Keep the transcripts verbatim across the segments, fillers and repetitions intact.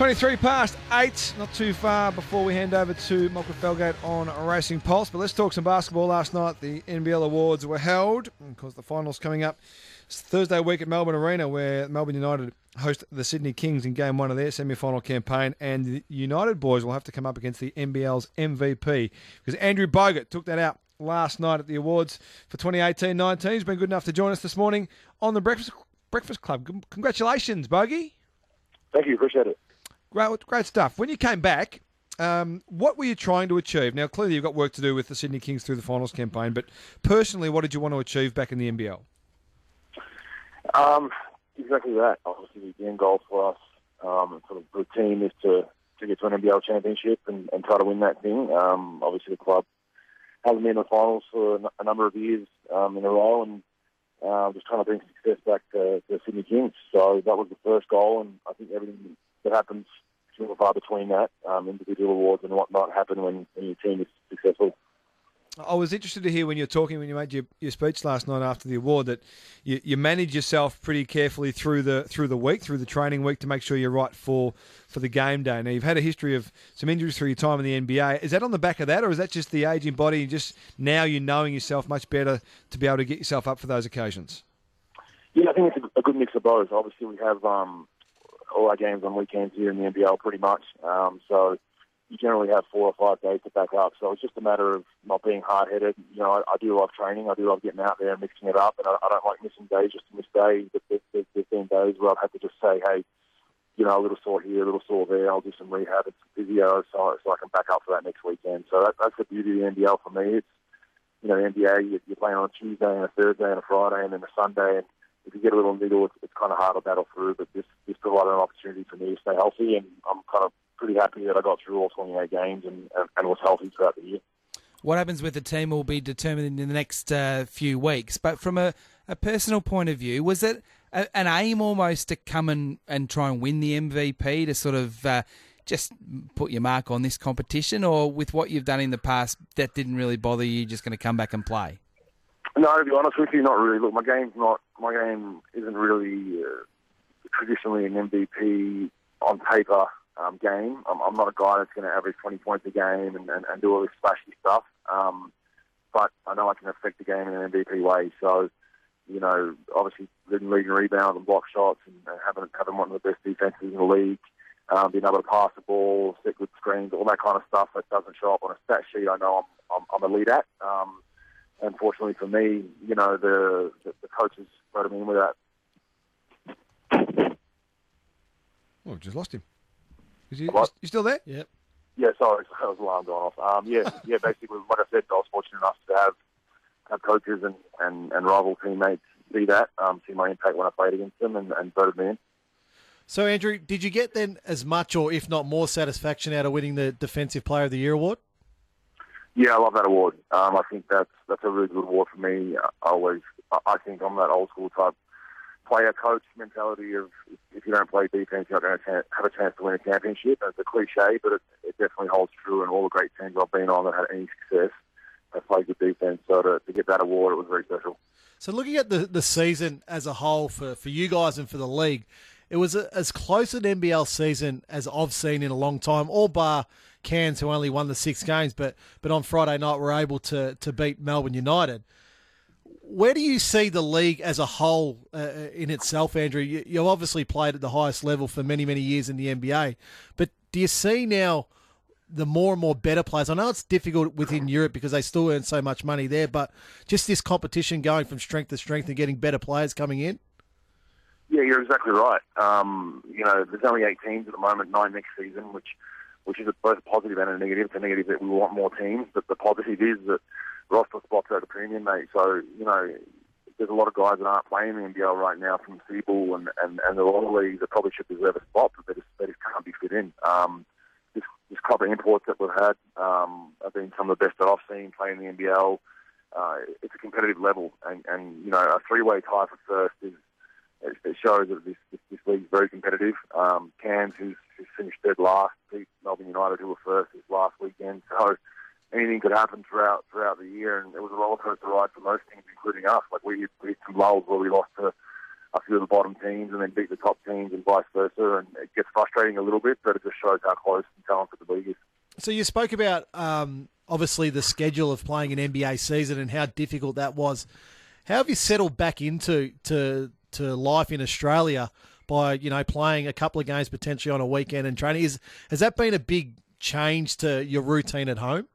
twenty-three past eight, not too far before we hand over to Michael Felgate on Racing Pulse. But let's talk some basketball. Last night, the N B L awards were held. Of course, the finals coming up. It's Thursday week at Melbourne Arena, where Melbourne United host the Sydney Kings in game one of their semi-final campaign. And the United boys will have to come up against the N B L's M V P, because Andrew Bogut took that out last night at the awards for twenty eighteen nineteen. He's been good enough to join us this morning on the Breakfast Breakfast Club. Congratulations, Bogey. Thank you. Appreciate it. Great, great stuff. When you came back, um, what were you trying to achieve? Now, clearly you've got work to do with the Sydney Kings through the finals campaign, but personally, what did you want to achieve back in the N B L? Um, exactly that. Obviously, the end goal for us, um, sort of the team, is to, to get to an N B L championship and, and try to win that thing. Um, obviously, the club hasn't been in the finals for a number of years um, in a row, and uh, just trying to bring success back to, to the Sydney Kings. So that was the first goal, and I think everything that happens few and far between that, um, individual awards and whatnot, happen when, when your team is successful. I was interested to hear when you were talking, when you made your, your speech last night after the award, that you, you manage yourself pretty carefully through the through the week, through the training week, to make sure you're right for, for the game day. Now, you've had a history of some injuries through your time in the N B A. Is that on the back of that, or is that just the aging body and just now you're knowing yourself much better to be able to get yourself up for those occasions? Yeah, I think it's a, a good mix of both. Obviously, we have um, all our games on weekends here in the N B L pretty much. Um, so you generally have four or five days to back up. So it's just a matter of not being hard-headed. You know, I, I do love training. I do love getting out there and mixing it up. And I, I don't like missing days just to miss days. But there's, there's, there's been days where I've had to just say, hey, you know, a little sore here, a little sore there. I'll do some rehab and some physio so, so I can back up for that next weekend. So that, that's the beauty of the N B L for me. It's, you know, the N B A, you, you're playing on a Tuesday and a Thursday and a Friday and then a Sunday. And if you get a little niggle, it's, it's kind of hard to battle through, but this, this provided an opportunity for me to stay healthy, and I'm kind of pretty happy that I got through all twenty-eight games and, and, and was healthy throughout the year. What happens with the team will be determined in the next uh, few weeks, but from a, a personal point of view, was it a, an aim almost to come and, and try and win the M V P, to sort of uh, just put your mark on this competition, or with what you've done in the past, that didn't really bother you, just going to come back and play? No, to be honest with you, not really. Look, my game's not. My game isn't really uh, traditionally an M V P on paper um, game. I'm, I'm not a guy that's going to average twenty points a game and, and, and do all this flashy stuff. Um, but I know I can affect the game in an M V P way. So, you know, obviously leading league and rebounds and block shots, and, and having having one of the best defenses in the league, um, being able to pass the ball, set good screens, all that kind of stuff that doesn't show up on a stat sheet. I know I'm I'm, I'm elite at. Um, Unfortunately for me, you know, the the, the coaches voted me in with that. Oh, we've just lost him. Is he, What? you still there? Yep. Yeah, sorry, I was alarm going off. Um, yeah, yeah. Basically, like I said, I was fortunate enough to have have coaches and, and, and rival teammates see that, um, see my impact when I played against them, and, and voted me in. So, Andrew, did you get then as much, or if not more, satisfaction out of winning the Defensive Player of the Year award? Yeah, I love that award. Um, I think that's that's a really good award for me. I always, I think I'm that old school type player coach mentality of if you don't play defense, you're not going to have a chance to win a championship. It's a cliche, but it, it definitely holds true. And all the great teams I've been on that had any success have played good defense. So to, to get that award, it was very special. So, looking at the, the season as a whole for, for you guys and for the league, it was a, as close an N B L season as I've seen in a long time, all bar Cairns, who only won the six games, but but on Friday night were able to to beat Melbourne United. Where do you see the league as a whole uh, in itself, Andrew? You, you obviously played at the highest level for many, many years in the N B A, but do you see now the more and more better players? I know it's difficult within Europe because they still earn so much money there, but just this competition going from strength to strength and getting better players coming in? Yeah, you're exactly right. Um, you know, there's only eight teams at the moment, nine next season, which which is both a positive and a negative. The negative is that we want more teams, but the positive is that roster spots are at a premium, mate. So, you know, there's a lot of guys that aren't playing in the N B L right now from Seabull and, and, and a lot of leagues that probably should deserve a spot, but they just, they just can't be fit in. Um, this, this crop of imports that we've had um, have been some of the best that I've seen playing in the N B L. Uh, it's a competitive level, and, and, you know, a three-way tie for first is it shows that this, this, this league is very competitive. Um, Cairns, who's, who's finished third last, beat Melbourne United, who were first this last weekend. So anything could happen throughout throughout the year, and it was a roller coaster ride for most teams, including us. Like we, we had some lulls where we lost to a few of the bottom teams and then beat the top teams and vice versa. And it gets frustrating a little bit, but it just shows how close and talented the league is. So you spoke about um, obviously the schedule of playing an N B A season and how difficult that was. How have you settled back into to to life in Australia by, you know, playing a couple of games potentially on a weekend and training? Is has that been a big change to your routine at home?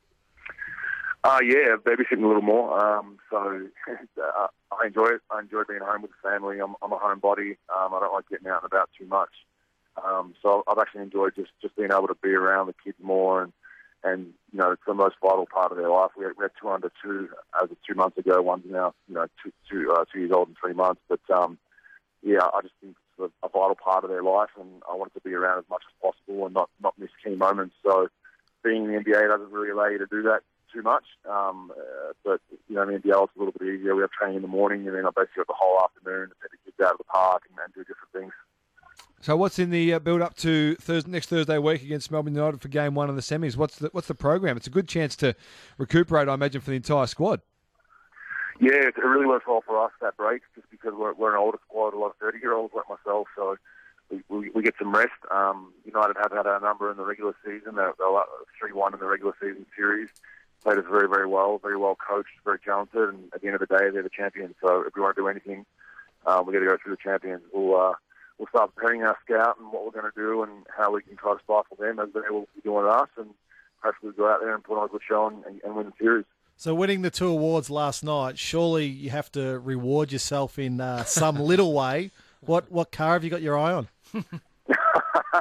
Uh, yeah, babysitting a little more. Um, so uh, I enjoy it. I enjoy being home with the family. I'm, I'm a homebody. Um, I don't like getting out and about too much. Um, so I've actually enjoyed just, just being able to be around the kids more, and, and you know, it's the most vital part of their life. We had, we had two under two as of two months ago. One's now, you know, two, two, uh, two years old and three months. But um, yeah, I just think it's a, a vital part of their life, and I want it to be around as much as possible and not, not miss key moments. So being in the N B A doesn't really allow you to do that too much. Um, uh, but, you know, in the N B L it's a little bit easier. We have training in the morning, and then I basically have the whole afternoon to take the kids out of the park and, and do different things. So what's in the uh, build-up to Thursday, next Thursday week against Melbourne United for Game One of the semis? What's the what's the program? It's a good chance to recuperate, I imagine, for the entire squad. Yeah, it really works well for us, that break, just because we're, we're an older squad, a lot of thirty-year-olds like myself, so we, we, we get some rest. Um, United have had our number in the regular season. They're three one in the regular season series. Played us very, very well, very well coached, very talented, and at the end of the day, they're the champions. So if we want to do anything, uh, we've got to go through the champions. We'll, uh, we'll start preparing our scout and what we're going to do and how we can try to stifle them as they will be doing us, and hopefully go out there and put on a good show and, and win the series. So winning the two awards last night, surely you have to reward yourself in uh, some little way. What what car have you got your eye on? uh,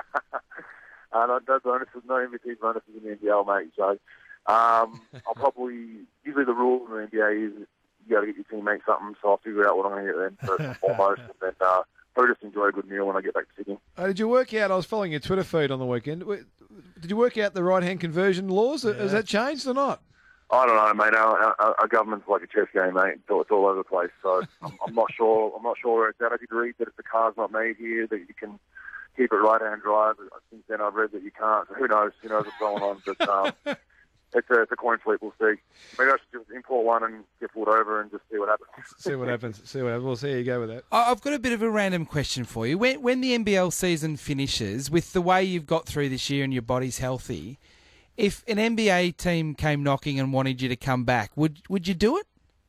no, no bonuses, no M V P bonuses in the N B L, mate. So um, I'll probably, usually the rule in the N B A is you got to get your teammates something, so I'll figure out what I'm going to get then first and foremost, and then uh, probably just enjoy a good meal when I get back to Sydney. Uh, did you work out, I was following your Twitter feed on the weekend, did you work out the right-hand conversion laws? Yeah. Has that changed or not? I don't know, mate. Our, our, our government's like a chess game, mate. It's all, it's all over the place. So I'm, I'm not sure. I'm not sure where it's at. I did read that if the car's not made here, that you can keep it right-hand drive. Since then, I've read that you can't. So who knows? Who knows what's going on? But um, it's a, it's a coin flip. We'll see. Maybe I should just import one and get pulled over and just see what happens. see what happens. See what happens. We'll see how you go with that. I've got a bit of a random question for you. When when the N B L season finishes, with the way you've got through this year and your body's healthy, if an N B A team came knocking and wanted you to come back, would would you do it?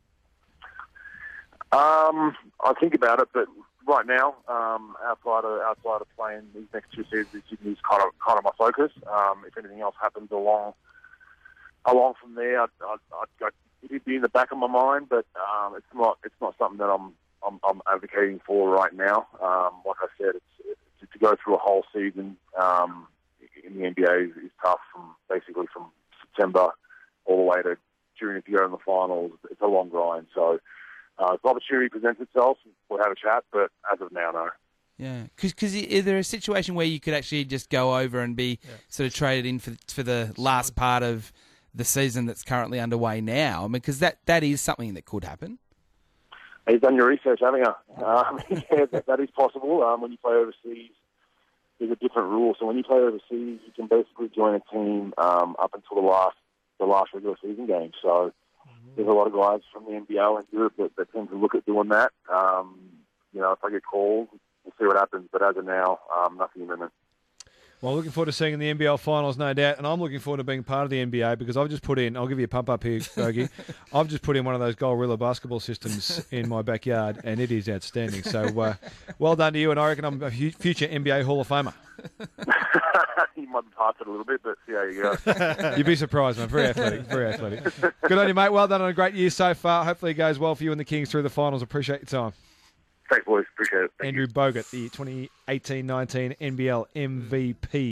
Um, I think about it, but right now, um, outside of outside of playing these next two seasons, Sydney is kind of kind of my focus. Um, if anything else happens along along from there, I'd, I'd, I'd go, it'd be in the back of my mind, but um, it's not it's not something that I'm I'm, I'm advocating for right now. Um, like I said, it's, it's to go through a whole season. Um, in the N B A is, is tough, from basically from September all the way to June. If you go in the finals, it's a long grind. So uh, if the opportunity presents itself, we'll have a chat, but as of now, no. Yeah, because is there a situation where you could actually just go over and be yeah. sort of traded in for for the last part of the season that's currently underway now? I mean, because that, that is something that could happen. You've done your research, haven't you? Um, yeah, that, that is possible. Um, when you play overseas, there's a different rule. So when you play overseas, you can basically join a team um, up until the last the last regular season game. So mm-hmm. there's a lot of guys from the N B L and Europe that, that tend to look at doing that. Um, you know, if I get called, we'll see what happens. But as of now, um, nothing imminent. Well, looking forward to seeing in the N B L finals, no doubt. And I'm looking forward to being part of the N B A because I've just put in, I'll give you a pump up here, Bogey. I've just put in one of those Gorilla basketball systems in my backyard, and it is outstanding. So uh, well done to you, and I reckon I'm a future N B A Hall of Famer. You might be past it a little bit, but see how you go. You'd be surprised, man. Very athletic, very athletic. Good on you, mate. Well done on a great year so far. Hopefully it goes well for you and the Kings through the finals. Appreciate your time. Thanks, boys. Appreciate it. Thank Andrew you. Bogut, the twenty eighteen nineteen N B L M V P.